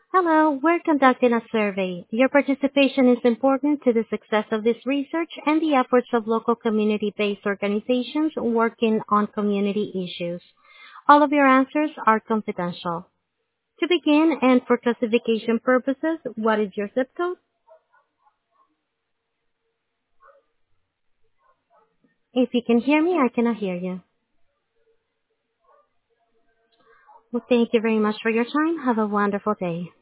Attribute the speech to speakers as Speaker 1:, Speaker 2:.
Speaker 1: Hello, we're conducting a survey. Your participation is important to the success of this research and the efforts of local community-based organizations working on community issues. All of your answers are confidential. To begin, and for classification purposes, what is your zip code? If you can hear me, I cannot hear you. Well, thank you very much for your time. Have a wonderful day.